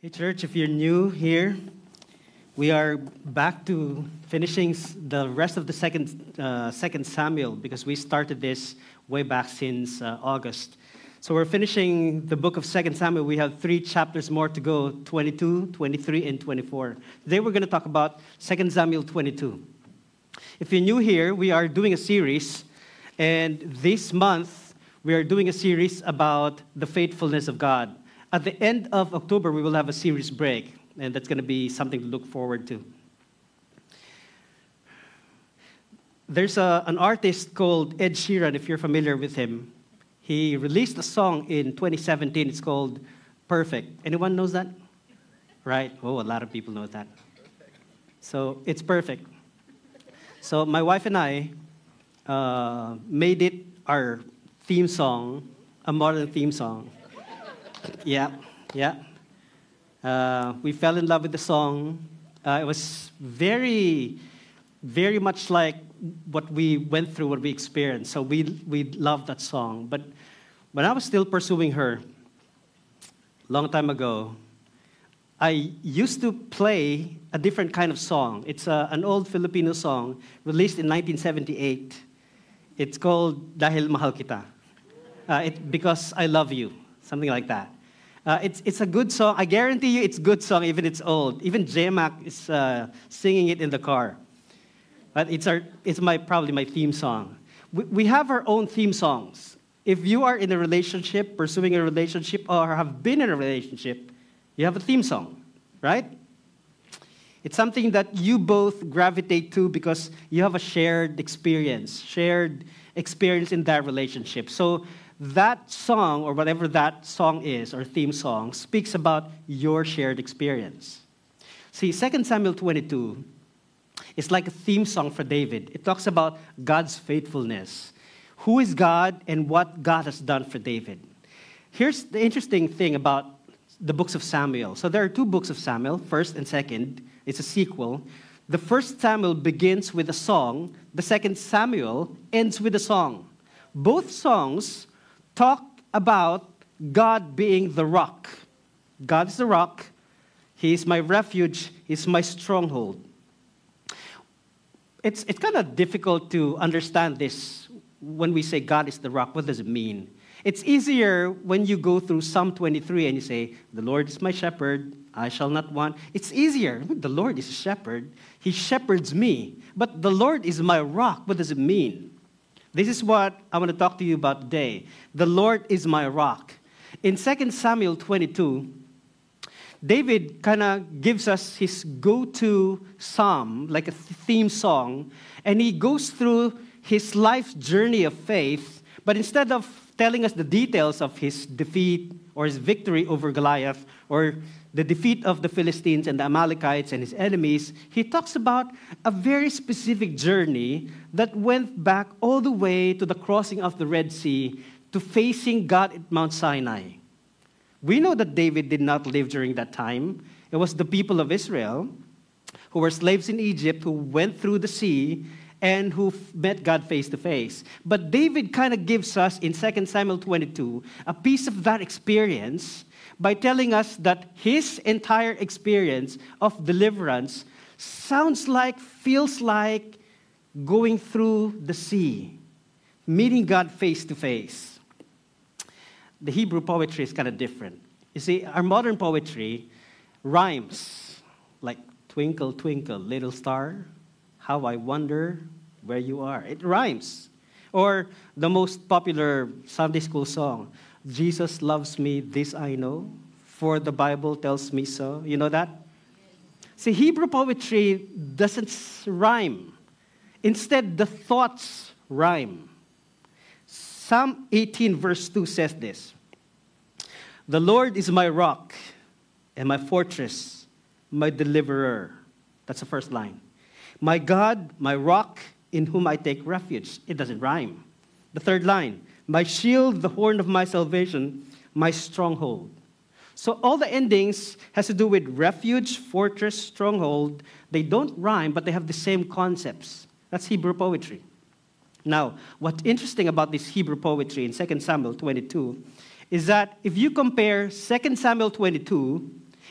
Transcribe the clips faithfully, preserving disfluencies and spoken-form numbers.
Hey, church, if you're new here, we are back to finishing s- the rest of the second, uh, second Samuel because we started this way back since uh, August. So we're finishing the book of Second Samuel. We have three chapters more to go, twenty-two, twenty-three, and twenty-four. Today we're going to talk about Second Samuel twenty-two. If you're new here, we are doing a series, and this month we are doing a series about the faithfulness of God. At the end of October, we will have a series break, and that's going to be something to look forward to. There's a, an artist called Ed Sheeran, if you're familiar with him. He released a song in twenty seventeen. It's called Perfect. Anyone knows that? Right? Oh, a lot of people know that. So it's perfect. So my wife and I uh, made it our theme song, a modern theme song. Yeah, yeah. Uh, we fell in love with the song. Uh, it was very, very much like what we went through, what we experienced. So we we loved that song. But when I was still pursuing her, long time ago, I used to play a different kind of song. It's a, an old Filipino song released in nineteen seventy-eight. It's called Dahil Mahal Kita. Uh, it, because I love you. Something like that. Uh, it's it's a good song. I guarantee you it's a good song, even it's old. Even J-Mac is uh, singing it in the car. But it's our it's my probably my theme song. We, we have our own theme songs. If you are in a relationship, pursuing a relationship, or have been in a relationship, you have a theme song, right? It's something that you both gravitate to because you have a shared experience, shared experience in that relationship. So that song, or whatever that song is, or theme song, speaks about your shared experience. See, Second Samuel twenty-two is like a theme song for David. It talks about God's faithfulness. Who is God and what God has done for David. Here's the interesting thing about the books of Samuel. So there are two books of Samuel, first and second. It's a sequel. The first Samuel begins with a song. The second Samuel ends with a song. Both songs talk about God being the rock. God is the rock. He is my refuge. He's my stronghold. It's, it's kind of difficult to understand this when we say God is the rock. What does it mean? It's easier when you go through Psalm twenty-three and you say, the Lord is my shepherd, I shall not want. It's easier. The Lord is a shepherd. He shepherds me. But the Lord is my rock. What does it mean? This is what I want to talk to you about today. The Lord is my rock. In Second Samuel twenty-two, David kind of gives us his go-to psalm, like a theme song, and he goes through his life's journey of faith, but instead of telling us the details of his defeat or his victory over Goliath or the defeat of the Philistines and the Amalekites and his enemies, he talks about a very specific journey that went back all the way to the crossing of the Red Sea to facing God at Mount Sinai. We know that David did not live during that time. It was the people of Israel who were slaves in Egypt who went through the sea and who met God face to face. But David kind of gives us in Second Samuel twenty-two a piece of that experience by telling us that his entire experience of deliverance sounds like, feels like going through the sea, meeting God face to face. The Hebrew poetry is kind of different. You see, our modern poetry rhymes like twinkle, twinkle, little star, how I wonder where you are. It rhymes. Or the most popular Sunday school song, Jesus loves me, this I know, for the Bible tells me so. You know that? See, Hebrew poetry doesn't rhyme. Instead, the thoughts rhyme. Psalm eighteen verse two says this, the Lord is my rock and my fortress, my deliverer. That's the first line. My God, my rock, in whom I take refuge. It doesn't rhyme. The third line, my shield, the horn of my salvation, my stronghold. So all the endings has to do with refuge, fortress, stronghold. They don't rhyme, but they have the same concepts. That's Hebrew poetry. Now, what's interesting about this Hebrew poetry in Second Samuel twenty-two is that if you compare Second Samuel twenty-two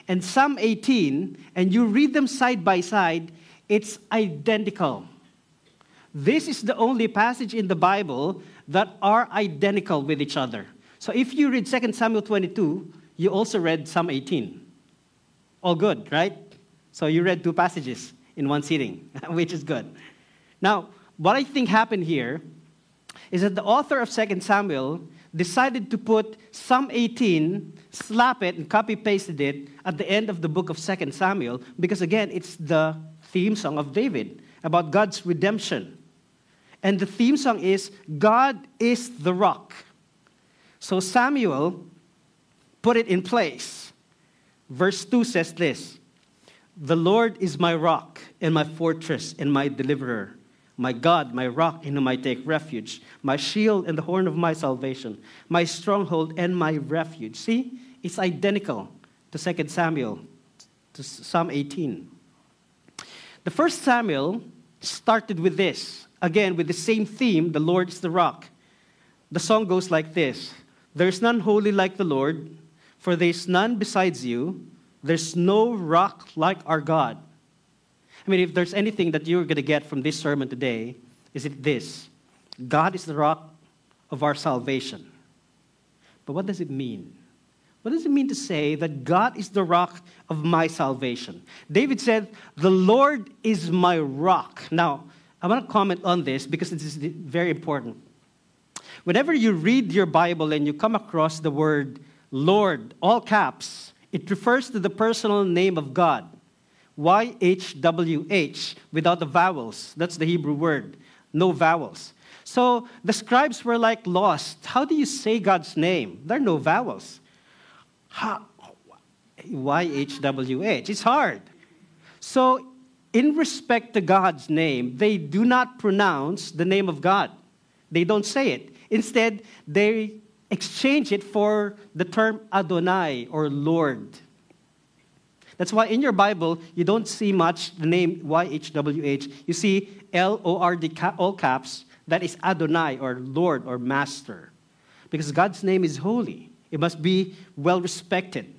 and Psalm eighteen, and you read them side by side, it's identical. This is the only passage in the Bible that are identical with each other. So if you read Second Samuel twenty-two, you also read Psalm eighteen. All good, right? So you read two passages in one sitting, which is good. Now, what I think happened here is that the author of Second Samuel decided to put Psalm eighteen, slap it, and copy-pasted it at the end of the book of Second Samuel because, again, it's the theme song of David about God's redemption. And the theme song is, God is the rock. So Samuel put it in place. Verse two says this, the Lord is my rock and my fortress and my deliverer. My God, my rock in whom I take refuge, my shield and the horn of my salvation, my stronghold and my refuge. See, it's identical to Second Samuel, to Psalm eighteen. The first Samuel started with this, again with the same theme, the Lord is the rock. The song goes like this, there's none holy like the Lord, for there's none besides you, there's no rock like our God. I mean, if there's anything that you're going to get from this sermon today, is it this? God is the rock of our salvation. But what does it mean? What does it mean to say that God is the rock of my salvation? David said, the Lord is my rock. Now, I want to comment on this because this is very important. Whenever you read your Bible and you come across the word Lord, all caps, it refers to the personal name of God. Y H W H, without the vowels. That's the Hebrew word. No vowels. So the scribes were like lost. How do you say God's name? There are no vowels. How? Y H W H. It's hard. So in respect to God's name, they do not pronounce the name of God. They don't say it. Instead, they exchange it for the term Adonai or Lord. That's why in your Bible, you don't see much the name Y H W H. You see L O R D, all caps. That is Adonai or Lord or Master. Because God's name is holy. It must be well respected.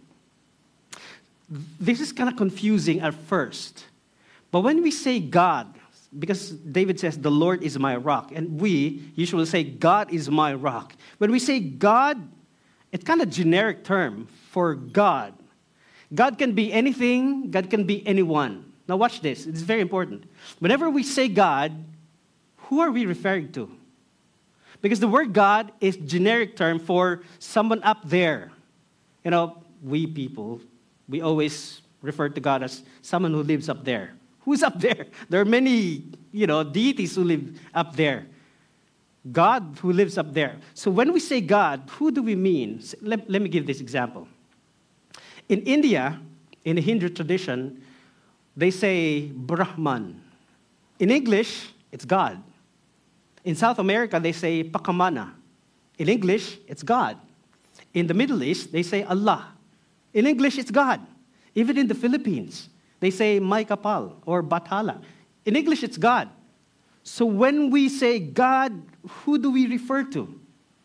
This is kind of confusing at first. But when we say God, because David says, the Lord is my rock. And we usually say, God is my rock. When we say God, it's kind of a generic term for God. God can be anything, God can be anyone. Now watch this, it's very important. Whenever we say God, who are we referring to? Because the word God is generic term for someone up there. You know, we people, we always refer to God as someone who lives up there. Who's up there? There are many, you know, deities who live up there. God who lives up there. So when we say God, who do we mean? Let, let me give this example. In India, in the Hindu tradition, they say Brahman. In English, it's God. In South America, they say Pakamana. In English, it's God. In the Middle East, they say Allah. In English, it's God. Even in the Philippines, they say May Kapal or Bathala. In English, it's God. So when we say God, who do we refer to?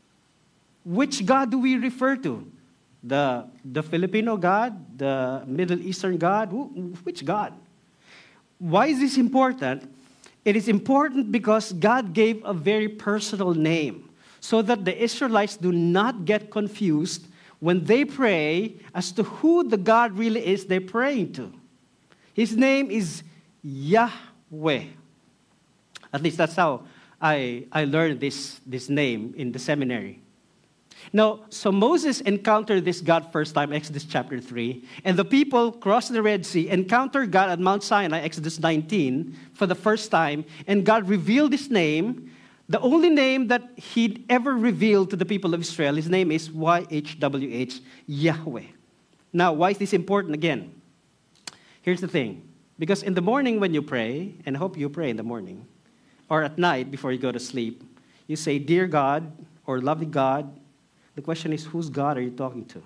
Which God do we refer to? The, the Filipino God? The Middle Eastern God? Who, which God? Why is this important? It is important because God gave a very personal name so that the Israelites do not get confused when they pray as to who the God really is they're praying to. His name is Yahweh. At least that's how I, I learned this, this name in the seminary. Now, so Moses encountered this God first time, Exodus chapter three, and the people crossed the Red Sea, encountered God at Mount Sinai, Exodus nineteen, for the first time, and God revealed his name, the only name that he'd ever revealed to the people of Israel. His name is Y H W H, Yahweh. Now, why is this important again? Here's the thing. Because in the morning when you pray, and I hope you pray in the morning, or at night before you go to sleep, you say, Dear God, or Loving God. The question is, whose God are you talking to?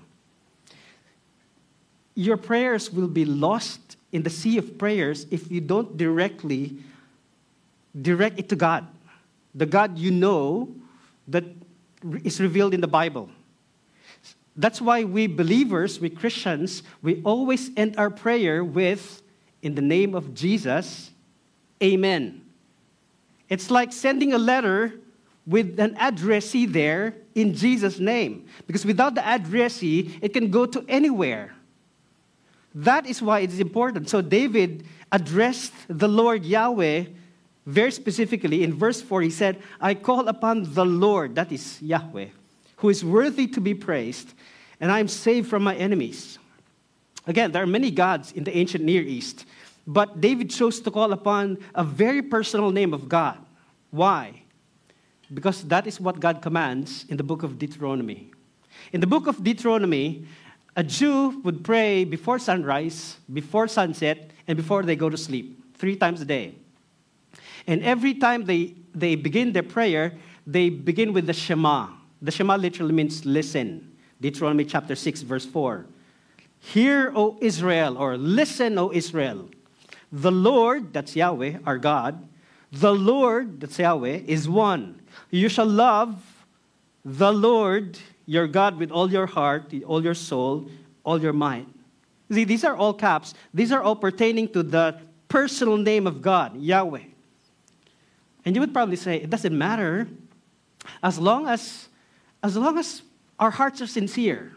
Your prayers will be lost in the sea of prayers if you don't directly direct it to God. The God you know that is revealed in the Bible. That's why we believers, we Christians, we always end our prayer with, in the name of Jesus, amen. It's like sending a letter with an addressee there in Jesus' name. Because without the addressee, it can go to anywhere. That is why it is important. So David addressed the Lord Yahweh very specifically. In verse four, he said, I call upon the Lord, that is Yahweh, who is worthy to be praised, and I am saved from my enemies. Again, there are many gods in the ancient Near East, but David chose to call upon a very personal name of God. Why? Because that is what God commands in the book of Deuteronomy. In the book of Deuteronomy, a Jew would pray before sunrise, before sunset, and before they go to sleep, three times a day. And every time they, they begin their prayer, they begin with the Shema. The Shema literally means listen. Deuteronomy chapter six, verse four. Hear, O Israel, or listen, O Israel. The Lord, that's Yahweh, our God, the Lord, that's Yahweh, is one. You shall love the Lord, your God, with all your heart, all your soul, all your might. See, these are all caps. These are all pertaining to the personal name of God, Yahweh. And you would probably say, it doesn't matter as long as, as long as our hearts are sincere.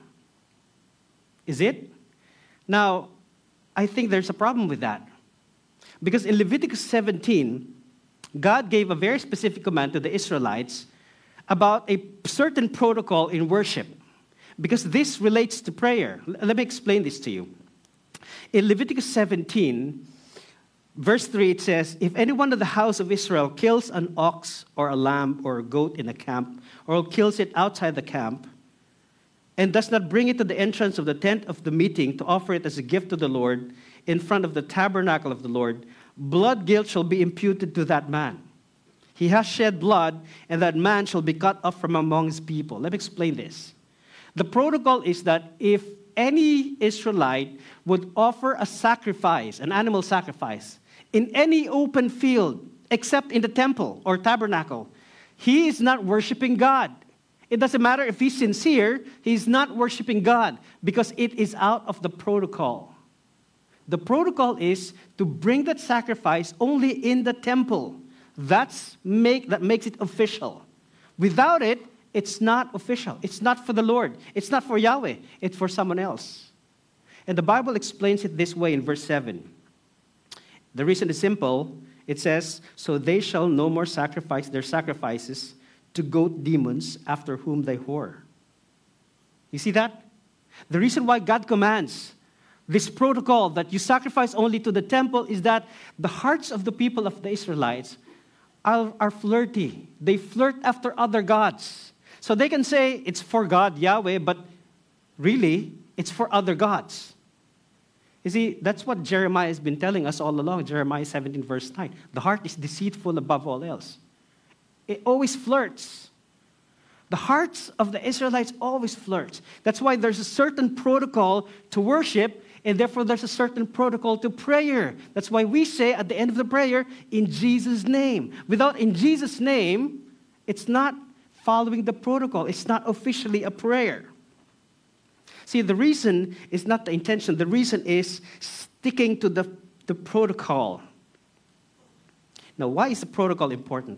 Is it? Now, I think there's a problem with that. Because in Leviticus seventeen, God gave a very specific command to the Israelites about a certain protocol in worship. Because this relates to prayer. Let me explain this to you. In Leviticus seventeen, verse three, it says, if anyone of the house of Israel kills an ox or a lamb or a goat in a camp, or kills it outside the camp, and does not bring it to the entrance of the tent of the meeting to offer it as a gift to the Lord in front of the tabernacle of the Lord, blood guilt shall be imputed to that man. He has shed blood, and that man shall be cut off from among his people. Let me explain this. The protocol is that if any Israelite would offer a sacrifice, an animal sacrifice, in any open field except in the temple or tabernacle, he is not worshiping God. It doesn't matter if he's sincere, he's not worshiping God because it is out of the protocol. The protocol is to bring that sacrifice only in the temple. That's make, that makes it official. Without it, it's not official. It's not for the Lord. It's not for Yahweh. It's for someone else. And the Bible explains it this way in verse seven. The reason is simple. It says, so they shall no more sacrifice their sacrifices to goat demons after whom they whore. You see that? The reason why God commands this protocol that you sacrifice only to the temple is that the hearts of the people of the Israelites are, are flirty. They flirt after other gods. So they can say it's for God, Yahweh, but really, it's for other gods. You see, that's what Jeremiah has been telling us all along, Jeremiah seventeen, verse nine. The heart is deceitful above all else. It always flirts. The hearts of the Israelites always flirt. That's why there's a certain protocol to worship, and therefore there's a certain protocol to prayer. That's why we say at the end of the prayer, in Jesus' name. Without in Jesus' name, it's not following the protocol. It's not officially a prayer. See, the reason is not the intention. The reason is sticking to the, the protocol. Now, why is the protocol important?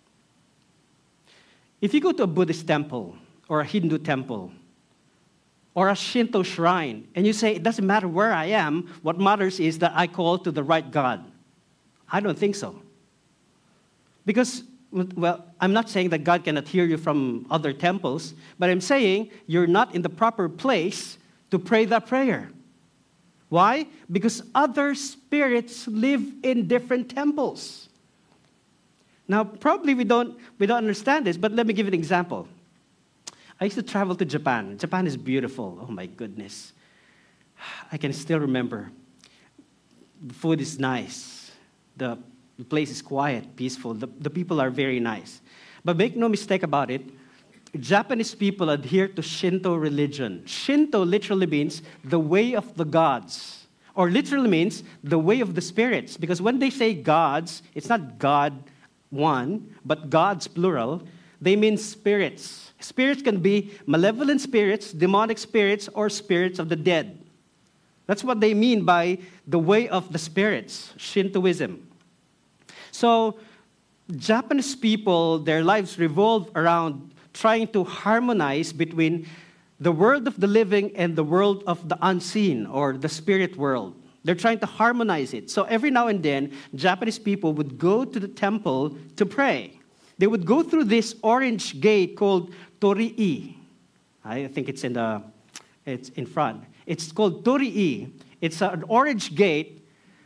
If you go to a Buddhist temple or a Hindu temple or a Shinto shrine and you say, it doesn't matter where I am, what matters is that I call to the right God. I don't think so. Because, well, I'm not saying that God cannot hear you from other temples, but I'm saying you're not in the proper place to pray that prayer. Why? Because other spirits live in different temples. Now, probably we don't, we don't understand this, but let me give an example. I used to travel to Japan. Japan is beautiful. Oh, my goodness. I can still remember. The food is nice. The place is quiet, peaceful. The, the people are very nice. But make no mistake about it, Japanese people adhere to Shinto religion. Shinto literally means the way of the gods, or literally means the way of the spirits. Because when they say gods, it's not God one, but gods plural. they mean spirits. Spirits can be malevolent spirits, demonic spirits, or spirits of the dead. That's what they mean by the way of the spirits, Shintoism. So, Japanese people, their lives revolve around trying to harmonize between the world of the living and the world of the unseen, or the spirit world. They're trying to harmonize it. So every now and then, Japanese people would go to the temple to pray. They would go through this orange gate called Torii. I think it's in the, it's in front. It's called Torii. It's an orange gate.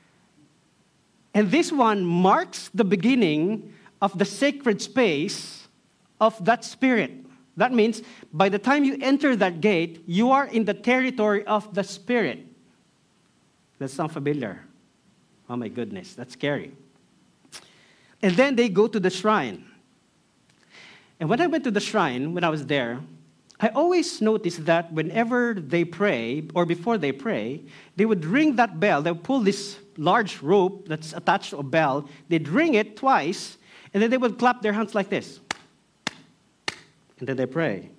And this one marks the beginning of the sacred space of that spirit. That means by the time you enter that gate, you are in the territory of the spirit. That sounds familiar. Oh my goodness, that's scary. And then they go to the shrine. And when I went to the shrine, when I was there, I always noticed that whenever they pray, or before they pray, they would ring that bell. They would pull this large rope that's attached to a bell. They'd ring it twice, and then they would clap their hands like this. And then they pray.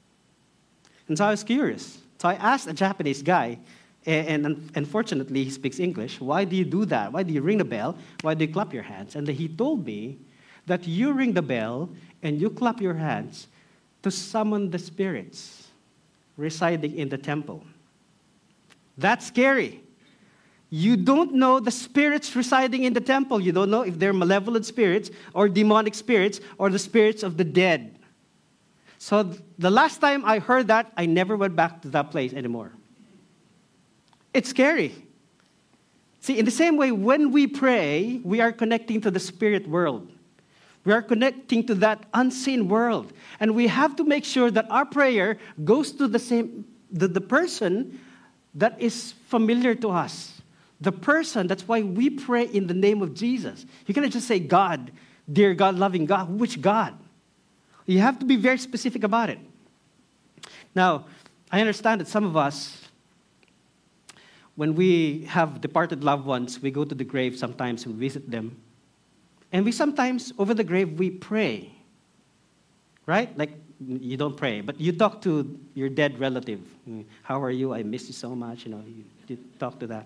And so I was curious. So I asked a Japanese guy, and, and unfortunately he speaks English, why do you do that? Why do you ring the bell? Why do you clap your hands? And he told me that you ring the bell and you clap your hands to summon the spirits residing in the temple. That's scary. You don't know the spirits residing in the temple. You don't know if they're malevolent spirits or demonic spirits or the spirits of the dead. So the last time I heard that, I never went back to that place anymore. It's scary. See, in the same way, when we pray, we are connecting to the spirit world. We are connecting to that unseen world. And we have to make sure that our prayer goes to the same, the, the person that is familiar to us. The person, that's why we pray in the name of Jesus. You cannot just say, God, dear God, loving God. Which God? You have to be very specific about it. Now, I understand that some of us, when we have departed loved ones, we go to the grave sometimes and visit them. And we sometimes, over the grave, we pray. Right? Like, you don't pray, but you talk to your dead relative. How are you? I miss you so much. You know, you, you talk to that.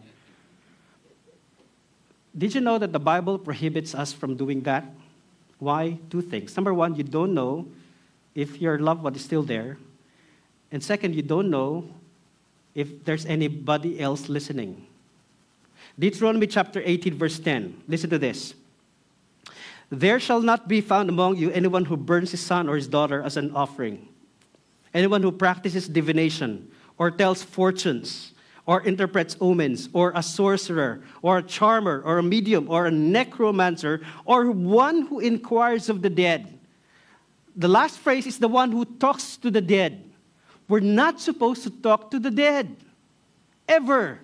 Did you know that the Bible prohibits us from doing that? Why? Two things. Number one, you don't know if your loved one is still there. And second, you don't know if there's anybody else listening. Deuteronomy chapter eighteen, verse ten. Listen to this. There shall not be found among you anyone who burns his son or his daughter as an offering, anyone who practices divination, or tells fortunes, or interprets omens, or a sorcerer, or a charmer, or a medium, or a necromancer, or one who inquires of the dead. The last phrase is the one who talks to the dead. We're not supposed to talk to the dead. Ever.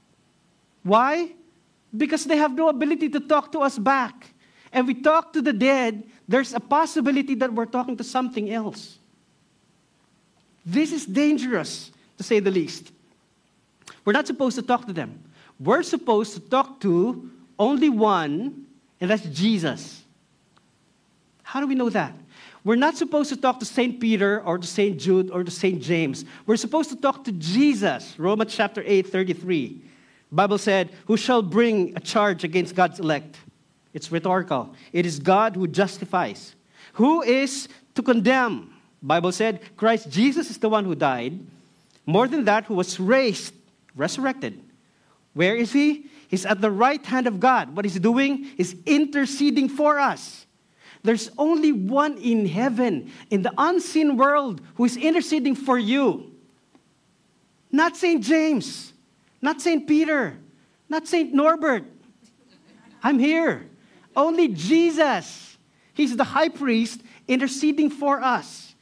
Why? Because they have no ability to talk to us back. And we talk to the dead, there's a possibility that we're talking to something else. This is dangerous, to say the least. We're not supposed to talk to them. We're supposed to talk to only one, and that's Jesus. How do we know that? We're not supposed to talk to Saint Peter or to Saint Jude or to Saint James. We're supposed to talk to Jesus. Romans chapter eight, thirty-three. The Bible said, who shall bring a charge against God's elect? It's rhetorical. It is God who justifies. Who is to condemn? The Bible said, Christ Jesus is the one who died. More than that, who was raised, resurrected. Where is he? He's at the right hand of God. What he's doing is interceding for us. There's only one in heaven, in the unseen world, who is interceding for you. Not Saint James, not Saint Peter, not Saint Norbert. I'm here. Only Jesus. He's the high priest interceding for us.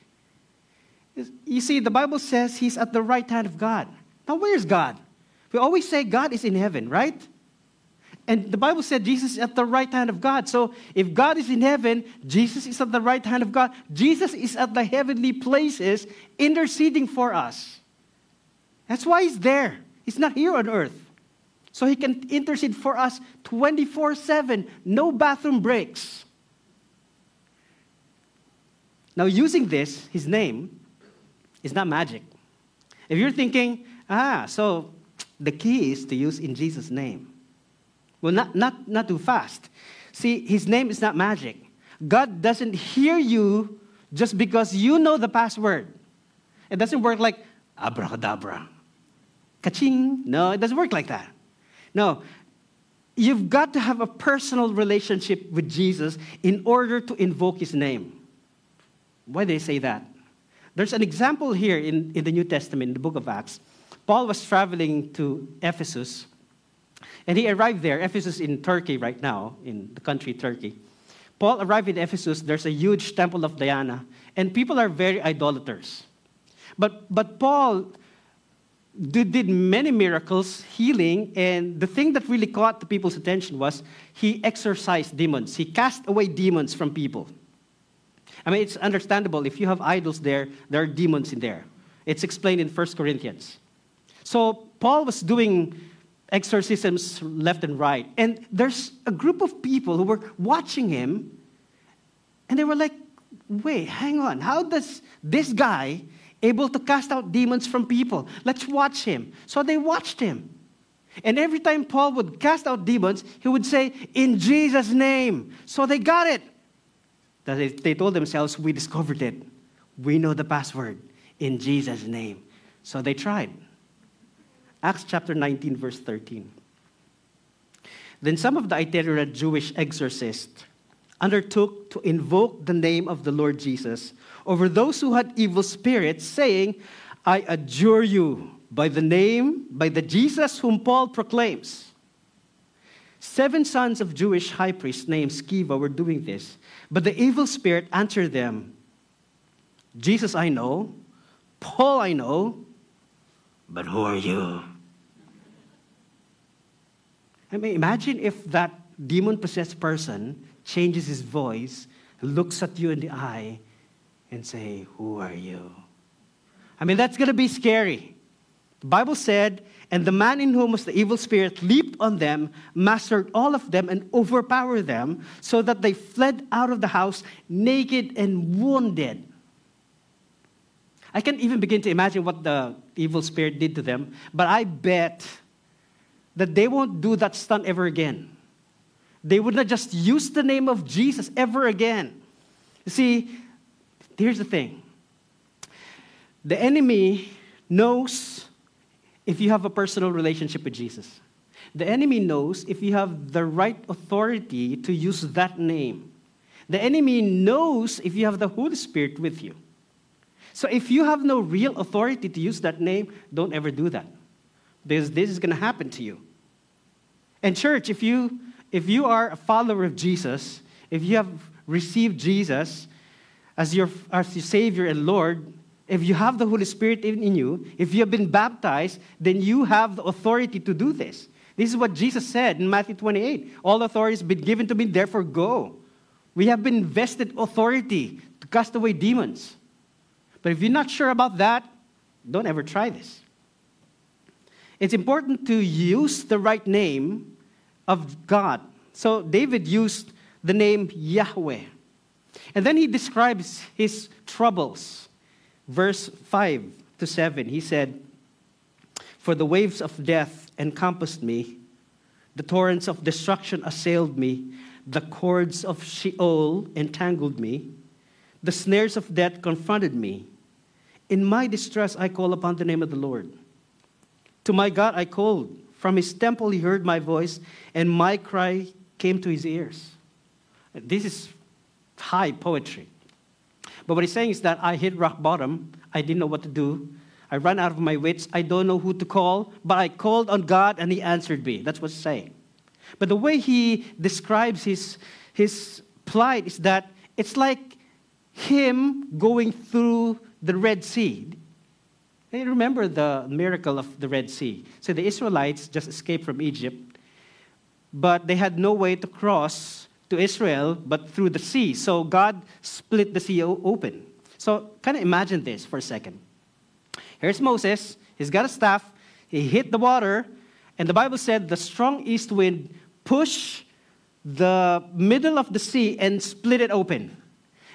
You see, the Bible says he's at the right hand of God. Now, where's God? We always say God is in heaven, right? And the Bible said Jesus is at the right hand of God. So if God is in heaven, Jesus is at the right hand of God. Jesus is at the heavenly places interceding for us. That's why he's there. He's not here on earth. So he can intercede for us twenty-four seven. No bathroom breaks. Now, using this, his name, is not magic. If you're thinking, ah, so the key is to use in Jesus' name. Well, not, not, not too fast. See, his name is not magic. God doesn't hear you just because you know the password. It doesn't work like abracadabra. Ka-ching. No, it doesn't work like that. No. You've got to have a personal relationship with Jesus in order to invoke his name. Why do they say that? There's an example here in, in the New Testament, in the book of Acts. Paul was traveling to Ephesus, and he arrived there. Ephesus in Turkey right now, in the country Turkey. Paul arrived in Ephesus. There's a huge temple of Diana, and people are very idolaters. But, but Paul did, did many miracles, healing, and the thing that really caught the people's attention was he exorcised demons. He cast away demons from people. I mean, it's understandable. If you have idols there, there are demons in there. It's explained in First Corinthians. So Paul was doing exorcisms left and right. And there's a group of people who were watching him, and they were like, wait, hang on. How does this guy able to cast out demons from people? Let's watch him. So they watched him. And every time Paul would cast out demons, he would say, in Jesus' name. So they got it. They, they told themselves, we discovered it. We know the password. In Jesus' name. So they tried. Acts chapter nineteen, verse thirteen. Then some of the itinerant Jewish exorcists undertook to invoke the name of the Lord Jesus over those who had evil spirits, saying, I adjure you by the name, by the Jesus whom Paul proclaims. Seven sons of Jewish high priests named Sceva were doing this. But the evil spirit answered them, Jesus I know, Paul I know, but who are you? I mean, imagine if that demon-possessed person changes his voice, looks at you in the eye, and say, who are you? I mean, that's going to be scary. The Bible said, and the man in whom was the evil spirit leaped on them, mastered all of them, and overpowered them, so that they fled out of the house naked and wounded. I can't even begin to imagine what the evil spirit did to them, but I bet that they won't do that stunt ever again. They would not just use the name of Jesus ever again. You see, here's the thing. The enemy knows if you have a personal relationship with Jesus. The enemy knows if you have the right authority to use that name. The enemy knows if you have the Holy Spirit with you. So if you have no real authority to use that name, don't ever do that. Because this is going to happen to you. And church, if you if you are a follower of Jesus, if you have received Jesus as your, as your Savior and Lord, if you have the Holy Spirit in, in you, if you have been baptized, then you have the authority to do this. This is what Jesus said in Matthew twenty-eight. All authority has been given to me, therefore go. We have been invested authority to cast away demons. But if you're not sure about that, don't ever try this. It's important to use the right name of God. So David used the name Yahweh. And then he describes his troubles. Verse five to seven, he said, for the waves of death encompassed me, the torrents of destruction assailed me, the cords of Sheol entangled me, the snares of death confronted me. In my distress I call upon the name of the Lord. To my God I called. From his temple he heard my voice, and my cry came to his ears. This is high poetry. But what he's saying is that I hit rock bottom. I didn't know what to do. I ran out of my wits. I don't know who to call. But I called on God, and he answered me. That's what he's saying. But the way he describes his, his plight is that it's like him going through the Red Sea. And you remember the miracle of the Red Sea. So the Israelites just escaped from Egypt, but they had no way to cross to Israel but through the sea. So God split the sea open. So kind of imagine this for a second. Here's Moses. He's got a staff. He hit the water. And the Bible said the strong east wind pushed the middle of the sea and split it open.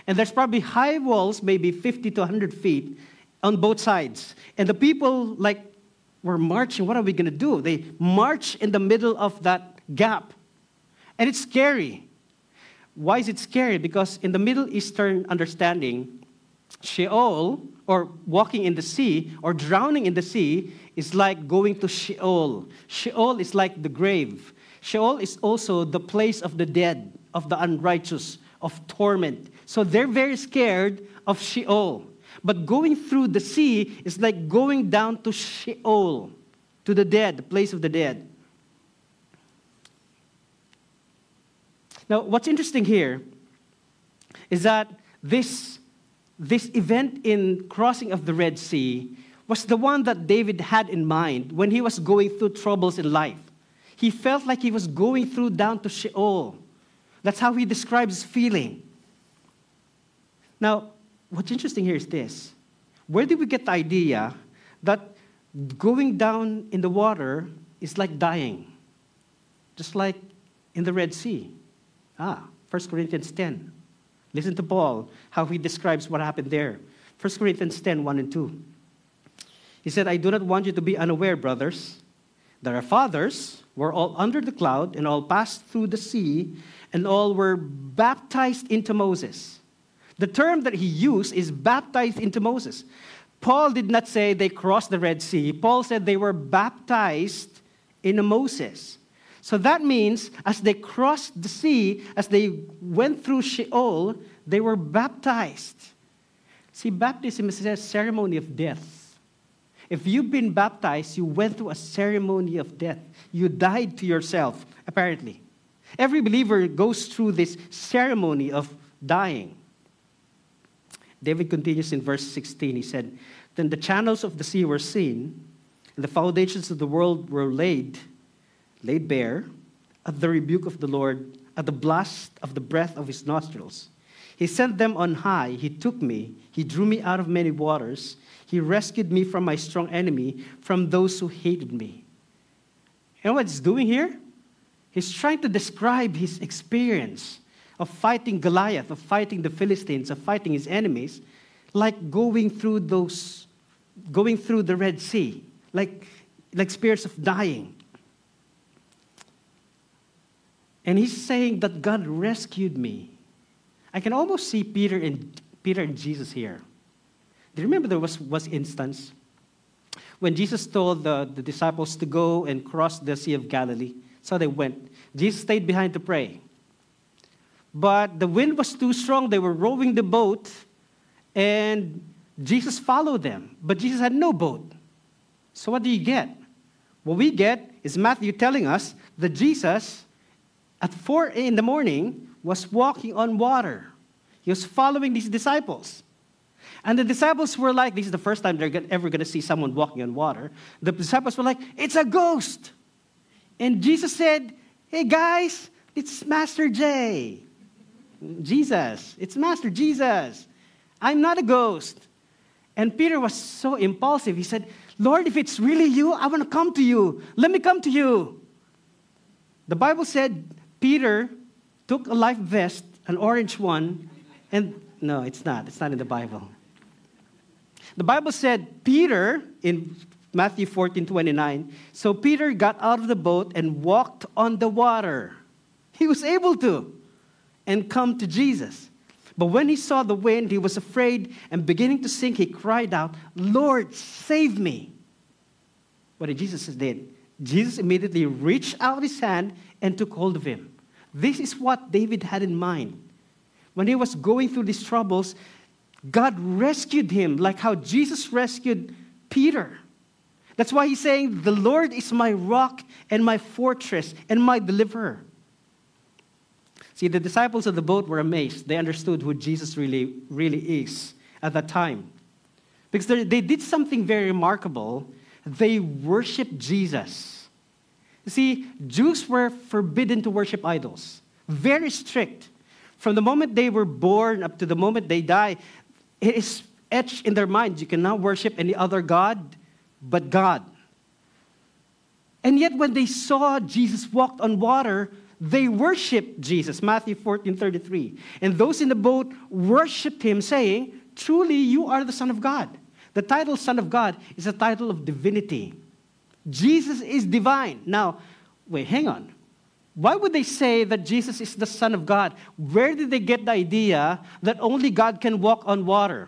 And there's probably high walls, maybe fifty to one hundred feet on both sides. And the people, like, were marching. What are we going to do? They march in the middle of that gap. And it's scary. Why is it scary? Because in the Middle Eastern understanding, Sheol, or walking in the sea, or drowning in the sea, is like going to Sheol. Sheol is like the grave. Sheol is also the place of the dead, of the unrighteous, of torment. So they're very scared of Sheol. But going through the sea is like going down to Sheol, to the dead, the place of the dead. Now, what's interesting here is that this, this event in crossing of the Red Sea was the one that David had in mind when he was going through troubles in life. He felt like he was going through down to Sheol. That's how he describes his feeling. Now, what's interesting here is this. Where did we get the idea that going down in the water is like dying? Just like in the Red Sea. Ah, First Corinthians ten. Listen to Paul, how he describes what happened there. First Corinthians ten, one and two. He said, I do not want you to be unaware, brothers, that our fathers were all under the cloud and all passed through the sea and all were baptized into Moses. The term that he used is baptized into Moses. Paul did not say they crossed the Red Sea. Paul said they were baptized into Moses. So that means as they crossed the sea, as they went through Sheol, they were baptized. See, baptism is a ceremony of death. If you've been baptized, you went through a ceremony of death. You died to yourself, apparently. Every believer goes through this ceremony of dying. David continues in verse sixteen. He said, Then the channels of the sea were seen, and the foundations of the world were laid, laid bare, at the rebuke of the Lord, at the blast of the breath of his nostrils. He sent them on high. He took me. He drew me out of many waters. He rescued me from my strong enemy, from those who hated me. You know what he's doing here? He's trying to describe his experience of fighting Goliath, of fighting the Philistines, of fighting his enemies, like going through those, going through the Red Sea, like, like spirits of dying. And he's saying that God rescued me. I can almost see Peter and Peter and Jesus here. Do you remember there was was instance when Jesus told the, the disciples to go and cross the Sea of Galilee? So they went. Jesus stayed behind to pray. But the wind was too strong. They were rowing the boat, and Jesus followed them. But Jesus had no boat. So what do you get? What we get is Matthew telling us that Jesus, at four in the morning, was walking on water. He was following these disciples. And the disciples were like, this is the first time they're ever going to see someone walking on water. The disciples were like, it's a ghost. And Jesus said, hey guys, it's Master J. Jesus, it's Master Jesus. I'm not a ghost. And Peter was so impulsive. He said, Lord, if it's really you, I want to come to you. Let me come to you. The Bible said Peter took a life vest, an orange one, and no, it's not. It's not in the Bible. The Bible said Peter, in Matthew fourteen twenty-nine, so Peter got out of the boat and walked on the water. He was able to and come to Jesus. But when he saw the wind, he was afraid, and beginning to sink, he cried out, Lord, save me. What did Jesus did? Jesus immediately reached out his hand and took hold of him. This is what David had in mind. When he was going through these troubles, God rescued him like how Jesus rescued Peter. That's why he's saying, the Lord is my rock and my fortress and my deliverer. See, the disciples of the boat were amazed. They understood who Jesus really, really is at that time. Because they, they did something very remarkable. They worshiped Jesus. You see, Jews were forbidden to worship idols. Very strict. From the moment they were born up to the moment they die, it is etched in their minds. You cannot worship any other God but God. And yet when they saw Jesus walk on water, they worshiped Jesus, Matthew fourteen thirty-three. And those in the boat worshiped him, saying, truly you are the Son of God. The title Son of God is a title of divinity. Jesus is divine. Now, wait, hang on. Why would they say that Jesus is the Son of God? Where did they get the idea that only God can walk on water?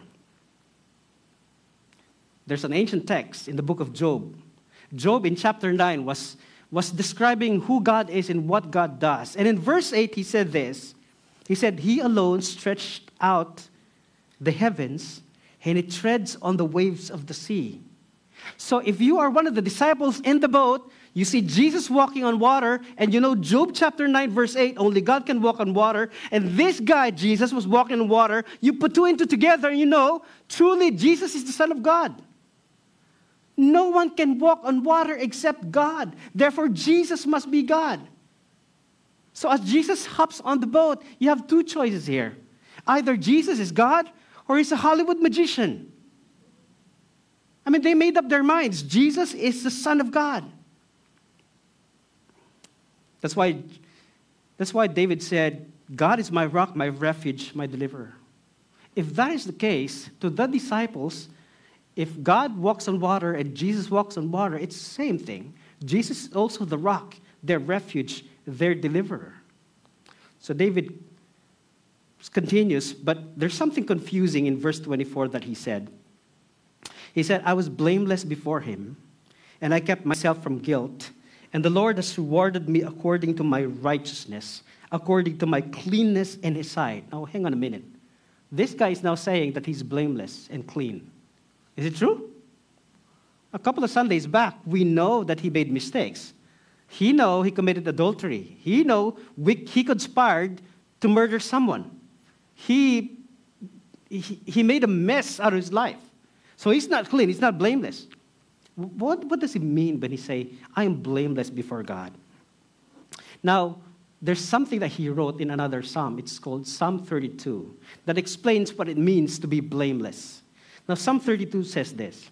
There's an ancient text in the book of Job. Job in chapter nine was, was describing who God is and what God does. And in verse eight, he said this. He said, he alone stretched out the heavens, and it treads on the waves of the sea. So if you are one of the disciples in the boat, you see Jesus walking on water, and you know Job chapter nine, verse eight, only God can walk on water, and this guy, Jesus, was walking on water. You put two and two together, and you know, truly Jesus is the Son of God. No one can walk on water except God. Therefore, Jesus must be God. So as Jesus hops on the boat, you have two choices here. Either Jesus is God, or he's a Hollywood magician. I mean, they made up their minds. Jesus is the Son of God. That's why, that's why David said, God is my rock, my refuge, my deliverer. If that is the case, to the disciples, if God walks on water and Jesus walks on water, it's the same thing. Jesus is also the rock, their refuge, their deliverer. So David continues, but there's something confusing in verse twenty-four that he said. He said, I was blameless before him, and I kept myself from guilt, and the Lord has rewarded me according to my righteousness, according to my cleanness in his sight. Now, hang on a minute. This guy is now saying that he's blameless and clean. Is it true? A couple of Sundays back, we know that he made mistakes. He know he committed adultery. He know we, he conspired to murder someone. He, he, he made a mess out of his life. So he's not clean. He's not blameless. What, what does he mean when he say, I am blameless before God? Now, there's something that he wrote in another psalm. It's called Psalm thirty-two that explains what it means to be blameless. Now, Psalm thirty-two says this.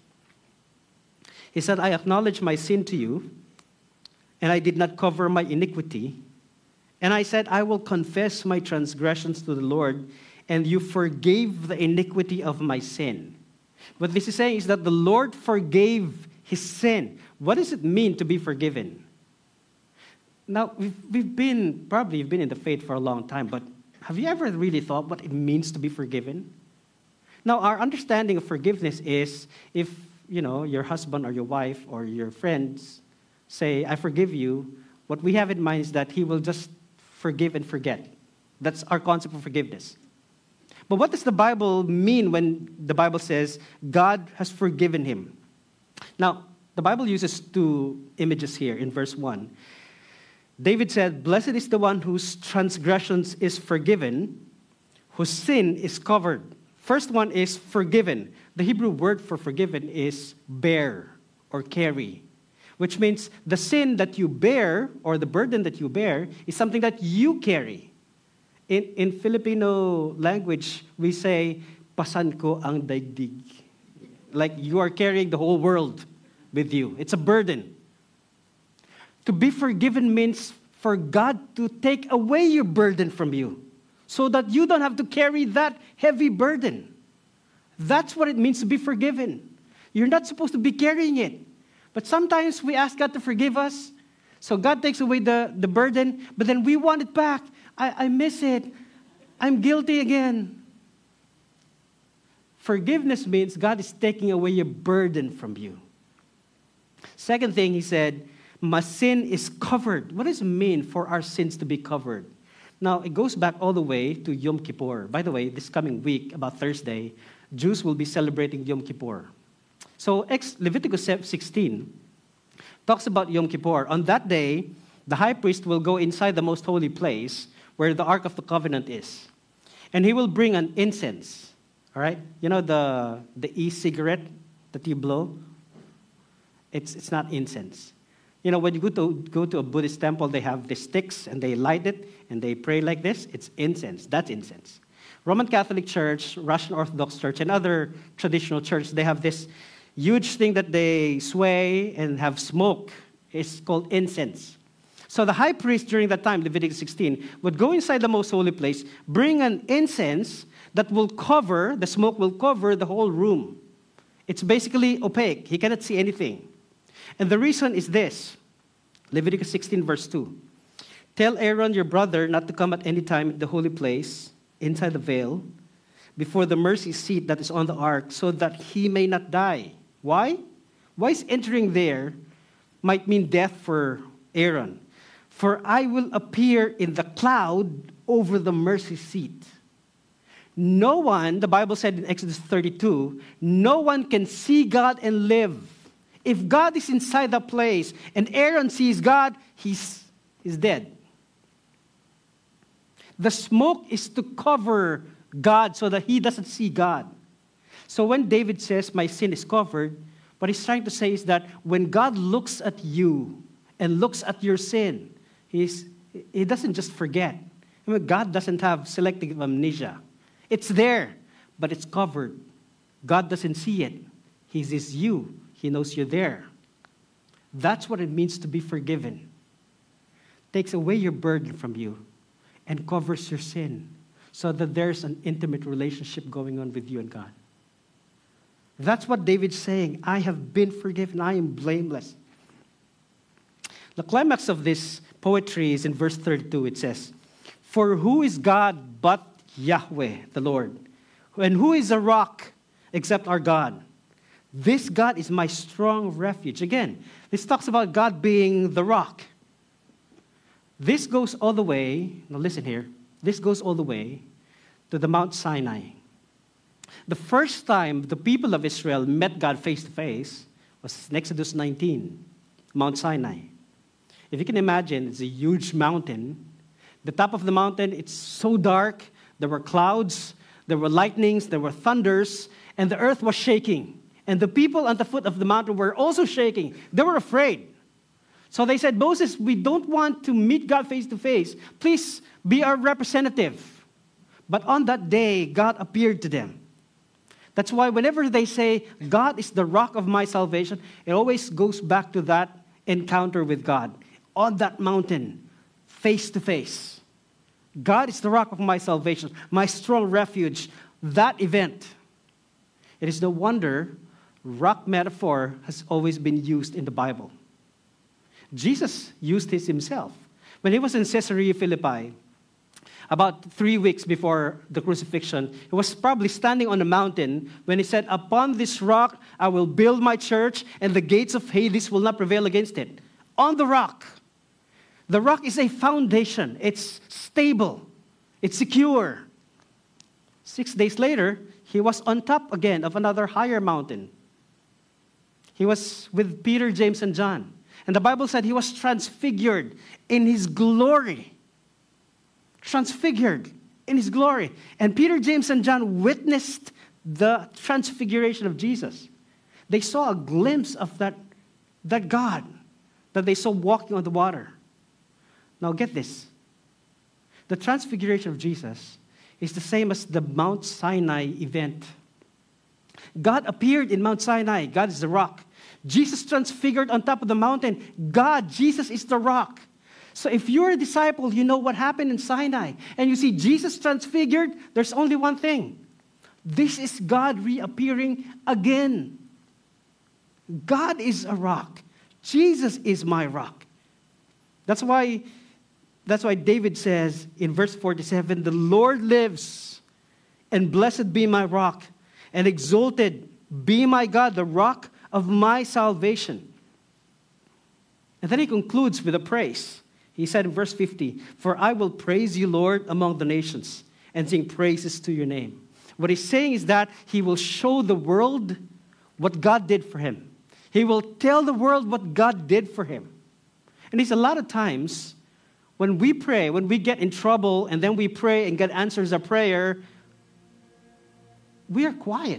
He said, I acknowledge my sin to you, and I did not cover my iniquity. And I said, I will confess my transgressions to the Lord, and you forgave the iniquity of my sin. What this is saying is that the Lord forgave his sin. What does it mean to be forgiven? Now, we've, we've been, probably you've been in the faith for a long time, but have you ever really thought what it means to be forgiven? Now, our understanding of forgiveness is if, you know, your husband or your wife or your friends say, I forgive you, what we have in mind is that he will just forgive and forget. That's our concept of forgiveness. But what does the Bible mean when the Bible says God has forgiven him? Now, the Bible uses two images here in verse one. David said, blessed is the one whose transgressions is forgiven, whose sin is covered. First one is forgiven. The Hebrew word for forgiven is bear or carry, which means the sin that you bear or the burden that you bear is something that you carry. In, in Filipino language, we say, pasan ko ang daigdig. Like you are carrying the whole world with you. It's a burden. To be forgiven means for God to take away your burden from you so that you don't have to carry that heavy burden. That's what it means to be forgiven. You're not supposed to be carrying it. But sometimes we ask God to forgive us, so God takes away the, the burden, but then we want it back. I, I miss it. I'm guilty again. Forgiveness means God is taking away your burden from you. Second thing, he said, my sin is covered. What does it mean for our sins to be covered? Now, it goes back all the way to Yom Kippur. By the way, this coming week, about Thursday, Jews will be celebrating Yom Kippur. So ex- Leviticus sixteen talks about Yom Kippur. On that day, the high priest will go inside the most holy place where the Ark of the Covenant is. And he will bring an incense. All right? You know the, the e-cigarette that you blow? It's, it's not incense. You know, when you go to, go to a Buddhist temple, they have the sticks and they light it and they pray like this. It's incense. That's incense. Roman Catholic Church, Russian Orthodox Church, and other traditional churches, they have this huge thing that they sway and have smoke. It's called incense. So the high priest during that time, Leviticus sixteen, would go inside the most holy place, bring an incense that will cover, the smoke will cover the whole room. It's basically opaque. He cannot see anything. And the reason is this. Leviticus sixteen verse two. Tell Aaron your brother not to come at any time in the holy place, inside the veil, before the mercy seat that is on the ark, so that he may not die. Why? Why is entering there might mean death for Aaron? For I will appear in the cloud over the mercy seat. No one, the Bible said in Exodus thirty-two, no one can see God and live. If God is inside the place and Aaron sees God, he's, he's dead. The smoke is to cover God so that he doesn't see God. So when David says, my sin is covered, what he's trying to say is that when God looks at you and looks at your sin, he's, he doesn't just forget. I mean, God doesn't have selective amnesia. It's there, but it's covered. God doesn't see it. He sees you. He knows you're there. That's what it means to be forgiven. Takes away your burden from you and covers your sin so that there's an intimate relationship going on with you and God. That's what David's saying. I have been forgiven. I am blameless. The climax of this poetry is in verse thirty-two. It says, for who is God but Yahweh, the Lord? And who is a rock except our God? This God is my strong refuge. Again, this talks about God being the rock. This goes all the way, now listen here, this goes all the way to the Mount Sinai. The first time the people of Israel met God face to face was in Exodus nineteen, Mount Sinai. If you can imagine, it's a huge mountain. The top of the mountain, it's so dark. There were clouds, there were lightnings, there were thunders, and the earth was shaking. And the people at the foot of the mountain were also shaking. They were afraid. So they said, Moses, we don't want to meet God face to face. Please be our representative. But on that day, God appeared to them. That's why whenever they say, God is the rock of my salvation, it always goes back to that encounter with God. On that mountain, face to face. God is the rock of my salvation, my strong refuge. That event. It is no wonder rock metaphor has always been used in the Bible. Jesus used this himself. When he was in Caesarea Philippi, about three weeks before the crucifixion, he was probably standing on a mountain when he said, upon this rock I will build my church, and the gates of Hades will not prevail against it. On the rock. The rock is a foundation. It's stable. It's secure. Six days later, he was on top again of another higher mountain. He was with Peter, James, and John. And the Bible said he was transfigured in his glory. Transfigured in his glory. And Peter, James, and John witnessed the transfiguration of Jesus. They saw a glimpse of that, that God that they saw walking on the water. Now get this. The transfiguration of Jesus is the same as the Mount Sinai event. God appeared in Mount Sinai. God is the rock. Jesus transfigured on top of the mountain. God, Jesus is the rock. So if you're a disciple, you know what happened in Sinai. And you see Jesus transfigured, there's only one thing. This is God reappearing again. God is a rock. Jesus is my rock. That's why, that's why David says in verse forty-seven, the Lord lives, and blessed be my rock, and exalted be my God, the rock of my salvation. And then he concludes with a praise. He said in verse fifty, for I will praise you, Lord, among the nations, and sing praises to your name. What he's saying is that he will show the world what God did for him. He will tell the world what God did for him. And it's a lot of times when we pray, when we get in trouble, and then we pray and get answers of prayer, we are quiet.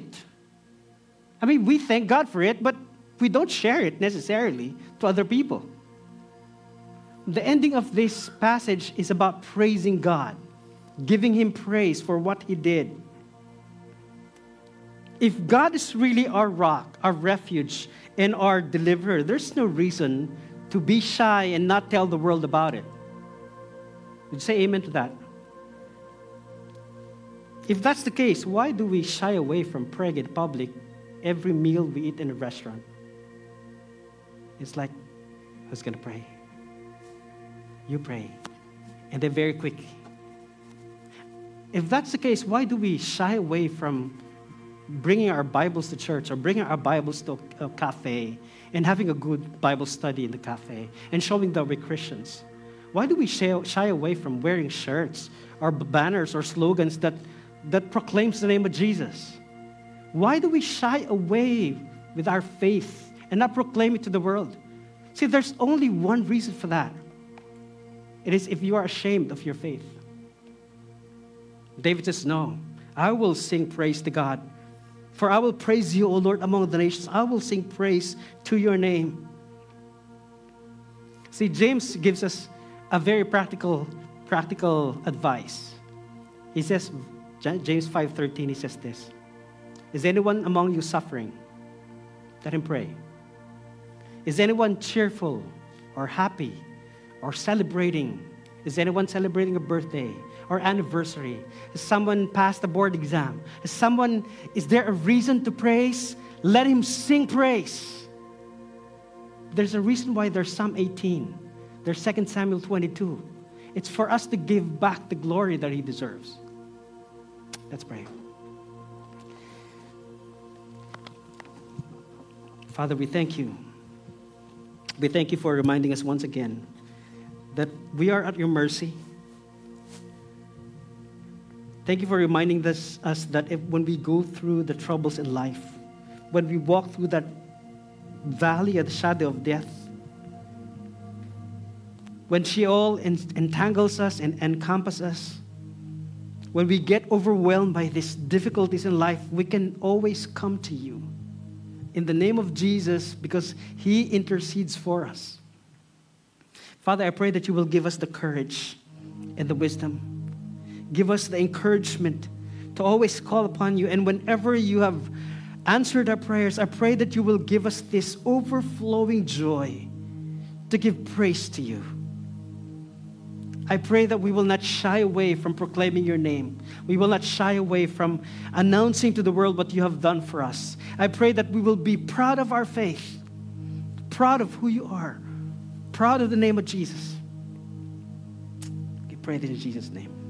I mean, we thank God for it, but we don't share it necessarily to other people. The ending of this passage is about praising God, giving Him praise for what He did. If God is really our rock, our refuge, and our deliverer, there's no reason to be shy and not tell the world about it. Would you say amen to that? If that's the case, why do we shy away from praying in public every meal we eat in a restaurant? It's like, who's going to pray? You pray. And then very quick. If that's the case, why do we shy away from bringing our Bibles to church or bringing our Bibles to a cafe and having a good Bible study in the cafe and showing that we're Christians? Why do we shy, shy away from wearing shirts or banners or slogans that, that proclaims the name of Jesus? Why do we shy away with our faith and not proclaim it to the world? See, there's only one reason for that. It is if you are ashamed of your faith. David says, no, I will sing praise to God. For I will praise you, O Lord, among the nations. I will sing praise to your name. See, James gives us a very practical, practical advice. He says, James five thirteen, he says this, is anyone among you suffering? Let him pray. Is anyone cheerful or happy or celebrating? Is anyone celebrating a birthday or anniversary? Has someone passed a board exam? Has someone, is there a reason to praise? Let him sing praise. There's a reason why there's Psalm eighteen. There's Second Samuel twenty-two. It's for us to give back the glory that he deserves. Let's pray. Father, we thank you. We thank you for reminding us once again that we are at your mercy. Thank you for reminding us, us that if, when we go through the troubles in life, when we walk through that valley of the shadow of death, when Sheol entangles us and encompasses us, when we get overwhelmed by these difficulties in life, we can always come to you in the name of Jesus because he intercedes for us. Father, I pray that you will give us the courage and the wisdom. Give us the encouragement to always call upon you. And whenever you have answered our prayers, I pray that you will give us this overflowing joy to give praise to you. I pray that we will not shy away from proclaiming your name. We will not shy away from announcing to the world what you have done for us. I pray that we will be proud of our faith, proud of who you are, proud of the name of Jesus. We pray this in Jesus' name.